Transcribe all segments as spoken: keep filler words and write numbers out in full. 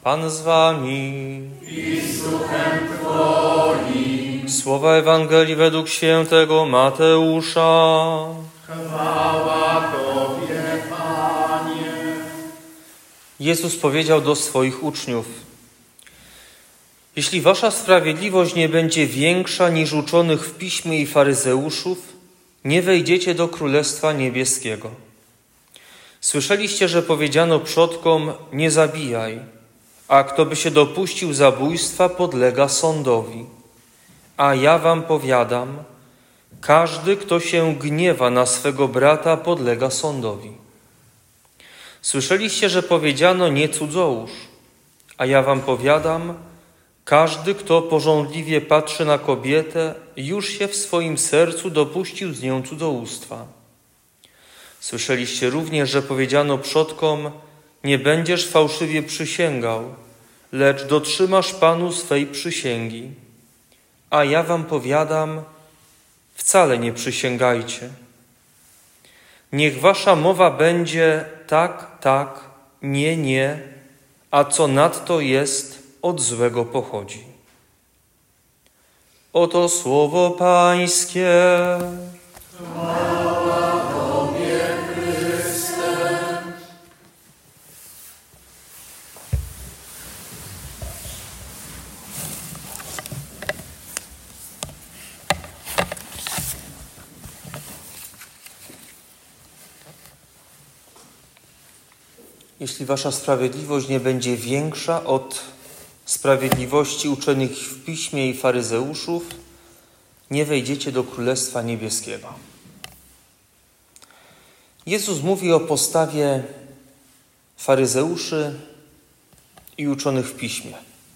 Pan z wami. I z duchem Twoim. Słowa Ewangelii według świętego Mateusza. Chwała Tobie, Panie. Jezus powiedział do swoich uczniów: jeśli wasza sprawiedliwość nie będzie większa niż uczonych w piśmie i faryzeuszów, nie wejdziecie do Królestwa Niebieskiego. Słyszeliście, że powiedziano przodkom: nie zabijaj, a kto by się dopuścił zabójstwa, podlega sądowi. A ja wam powiadam, każdy, kto się gniewa na swego brata, podlega sądowi. Słyszeliście, że powiedziano: nie cudzołóż, a ja wam powiadam, każdy, kto pożądliwie patrzy na kobietę, już się w swoim sercu dopuścił z nią cudzołóstwa. Słyszeliście również, że powiedziano przodkom: nie będziesz fałszywie przysięgał, lecz dotrzymasz Panu swej przysięgi. A ja wam powiadam, wcale nie przysięgajcie. Niech wasza mowa będzie tak, tak, nie, nie, a co nadto jest, od złego pochodzi. Oto słowo Pańskie. Chwała Tobie, Chryste. Jeśli wasza sprawiedliwość nie będzie większa od sprawiedliwości uczonych w piśmie i faryzeuszów, nie wejdziecie do Królestwa Niebieskiego. Jezus mówi o postawie faryzeuszy i uczonych w piśmie.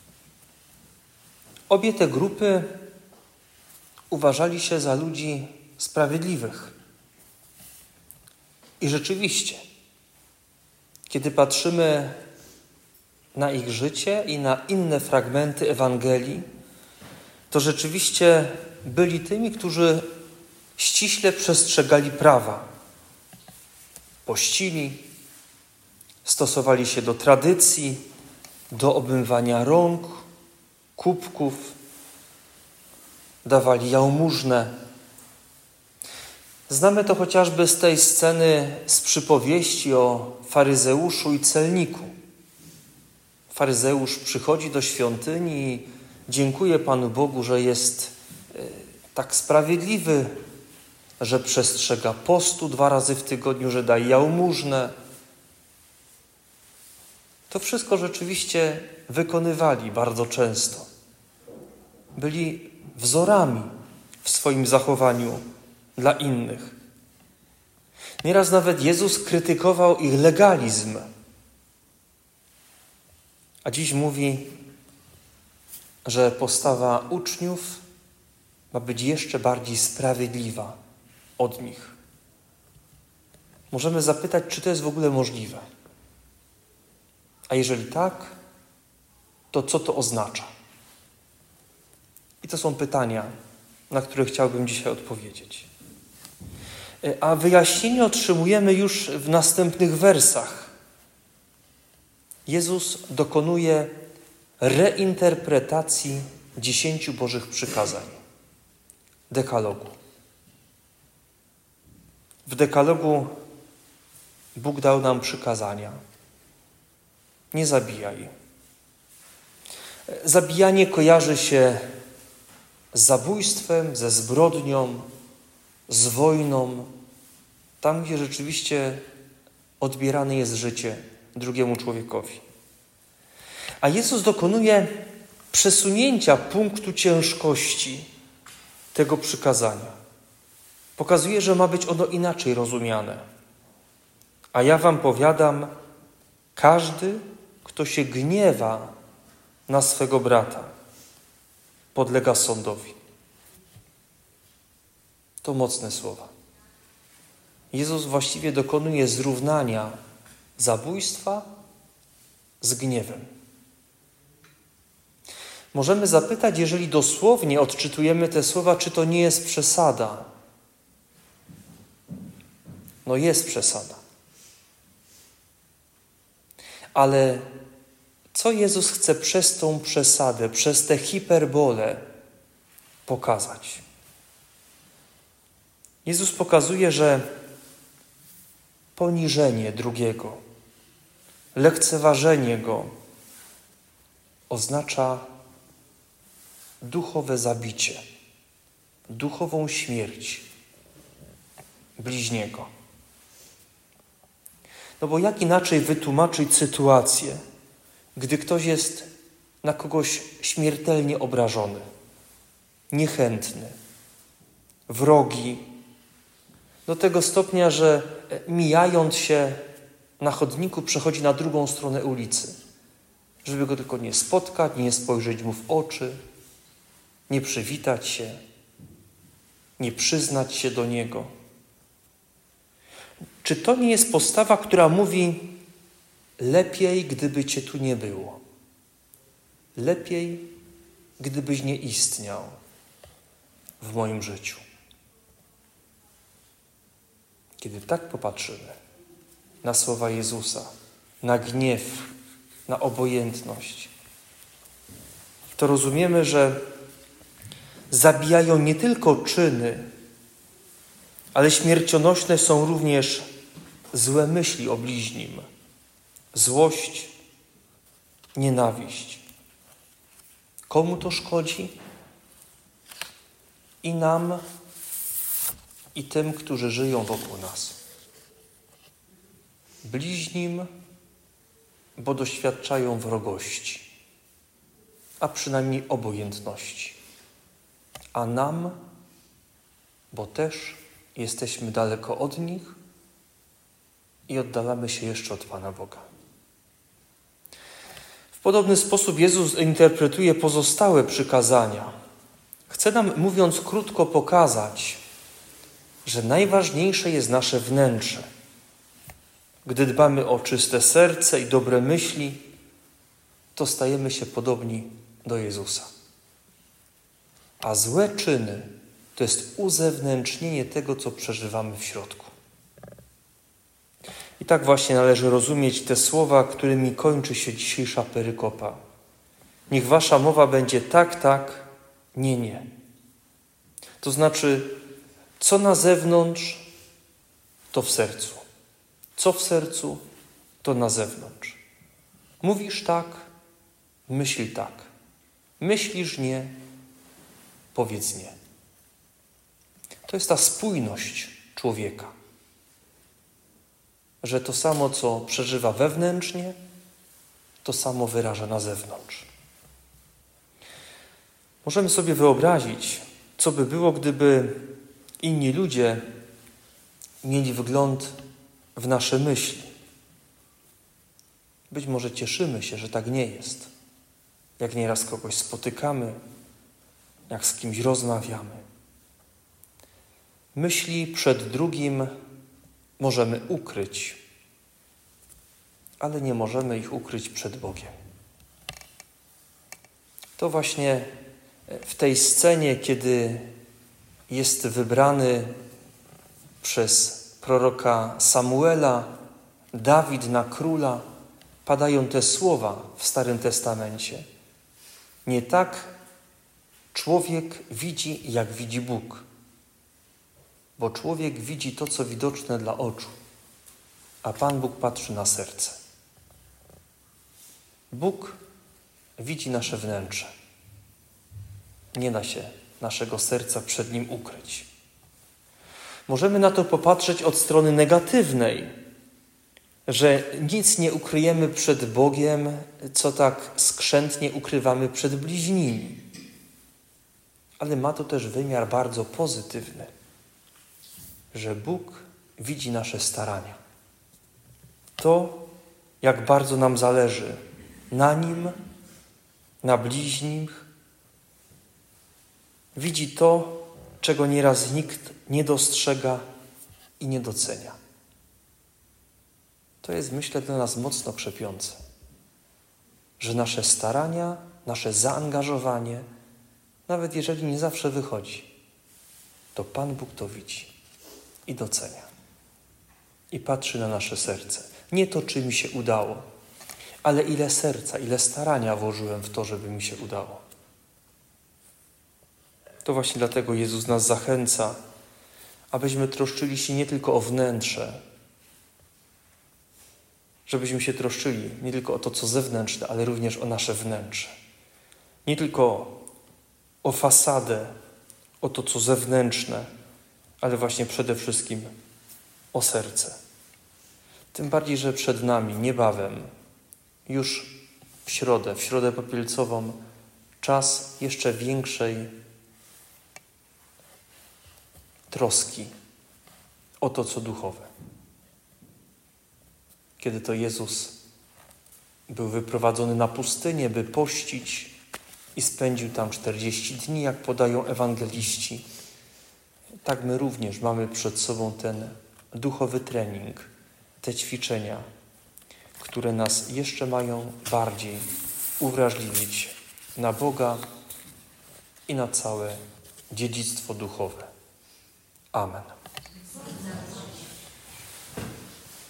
Obie te grupy uważali się za ludzi sprawiedliwych. I rzeczywiście, kiedy patrzymy na ich życie i na inne fragmenty Ewangelii, to rzeczywiście byli tymi, którzy ściśle przestrzegali prawa. Pościli, stosowali się do tradycji, do obmywania rąk, kubków, dawali jałmużnę. Znamy to chociażby z tej sceny z przypowieści o faryzeuszu i celniku. Faryzeusz przychodzi do świątyni i dziękuje Panu Bogu, że jest tak sprawiedliwy, że przestrzega postu dwa razy w tygodniu, że daje jałmużnę. To wszystko rzeczywiście wykonywali bardzo często. Byli wzorami w swoim zachowaniu dla innych. Nieraz nawet Jezus krytykował ich legalizm. A dziś mówi, że postawa uczniów ma być jeszcze bardziej sprawiedliwa od nich. Możemy zapytać, czy to jest w ogóle możliwe. A jeżeli tak, to co to oznacza? I to są pytania, na które chciałbym dzisiaj odpowiedzieć. A wyjaśnienie otrzymujemy już w następnych wersach. Jezus dokonuje reinterpretacji dziesięciu Bożych przykazań. Dekalogu. W dekalogu Bóg dał nam przykazania. Nie zabijaj. Zabijanie kojarzy się z zabójstwem, ze zbrodnią, z wojną, tam gdzie rzeczywiście odbierane jest życie drugiemu człowiekowi. A Jezus dokonuje przesunięcia punktu ciężkości tego przykazania. Pokazuje, że ma być ono inaczej rozumiane. A ja wam powiadam, każdy, kto się gniewa na swego brata, podlega sądowi. To mocne słowa. Jezus właściwie dokonuje zrównania zabójstwa z gniewem. Możemy zapytać, jeżeli dosłownie odczytujemy te słowa, czy to nie jest przesada. No jest przesada. Ale Co Jezus chce przez tą przesadę, przez tę hiperbolę pokazać? Jezus pokazuje, że poniżenie drugiego, lekceważenie go oznacza duchowe zabicie, duchową śmierć bliźniego. No bo jak inaczej wytłumaczyć sytuację, gdy ktoś jest na kogoś śmiertelnie obrażony, niechętny, wrogi, do tego stopnia, że mijając się na chodniku przechodzi na drugą stronę ulicy, żeby go tylko nie spotkać, nie spojrzeć mu w oczy, nie przywitać się, nie przyznać się do niego. Czy to nie jest postawa, która mówi: lepiej, gdyby Cię tu nie było. Lepiej, gdybyś nie istniał w moim życiu. Kiedy tak popatrzymy na słowa Jezusa, na gniew, na obojętność, to rozumiemy, że zabijają nie tylko czyny, ale śmiercionośne są również złe myśli o bliźnim, złość, nienawiść. Komu to szkodzi? I nam, i tym, którzy żyją wokół nas. Bliźnim, bo doświadczają wrogości, a przynajmniej obojętności. A nam, bo też jesteśmy daleko od nich i oddalamy się jeszcze od Pana Boga. W podobny sposób Jezus interpretuje pozostałe przykazania. Chce nam, mówiąc krótko, pokazać, że najważniejsze jest nasze wnętrze. Gdy dbamy o czyste serce i dobre myśli, to stajemy się podobni do Jezusa. A złe czyny to jest uzewnętrznienie tego, co przeżywamy w środku. I tak właśnie należy rozumieć te słowa, którymi kończy się dzisiejsza perykopa. Niech wasza mowa będzie tak, tak, nie, nie. To znaczy, co na zewnątrz, to w sercu. Co w sercu, to na zewnątrz. Mówisz tak, myśl tak. Myślisz nie, powiedz nie. To jest ta spójność człowieka. Że to samo, co przeżywa wewnętrznie, to samo wyraża na zewnątrz. Możemy sobie wyobrazić, co by było, gdyby inni ludzie mieli wgląd w nasze myśli. Być może cieszymy się, że tak nie jest. Jak nieraz kogoś spotykamy, jak z kimś rozmawiamy. Myśli przed drugim możemy ukryć, ale nie możemy ich ukryć przed Bogiem. To właśnie w tej scenie, kiedy jest wybrany przez proroka Samuela Dawid na króla, padają te słowa w Starym Testamencie. Nie tak człowiek widzi, jak widzi Bóg. Bo człowiek widzi to, co widoczne dla oczu, a Pan Bóg patrzy na serce. Bóg widzi nasze wnętrze. Nie da się naszego serca przed Nim ukryć. Możemy na to popatrzeć od strony negatywnej, że nic nie ukryjemy przed Bogiem, co tak skrzętnie ukrywamy przed bliźnimi. Ale ma to też wymiar bardzo pozytywny, że Bóg widzi nasze starania. To, jak bardzo nam zależy na Nim, na bliźnich. Widzi to, czego nieraz nikt nie dostrzega i nie docenia. To jest, myślę, dla nas mocno krzepiące, że nasze starania, nasze zaangażowanie, nawet jeżeli nie zawsze wychodzi, to Pan Bóg to widzi i docenia. I patrzy na nasze serce. Nie to, czy mi się udało, ale ile serca, ile starania włożyłem w to, żeby mi się udało. To właśnie dlatego Jezus nas zachęca, abyśmy troszczyli się nie tylko o wnętrze, żebyśmy się troszczyli nie tylko o to, co zewnętrzne, ale również o nasze wnętrze. Nie tylko o fasadę, o to, co zewnętrzne, ale właśnie przede wszystkim o serce. Tym bardziej, że przed nami niebawem, już w środę, w środę popielcową, czas jeszcze większej troski o to, co duchowe. Kiedy to Jezus był wyprowadzony na pustynię, by pościć i spędził tam czterdzieści dni, jak podają ewangeliści, tak my również mamy przed sobą ten duchowy trening, te ćwiczenia, które nas jeszcze mają bardziej uwrażliwić na Boga i na całe dziedzictwo duchowe. Amen.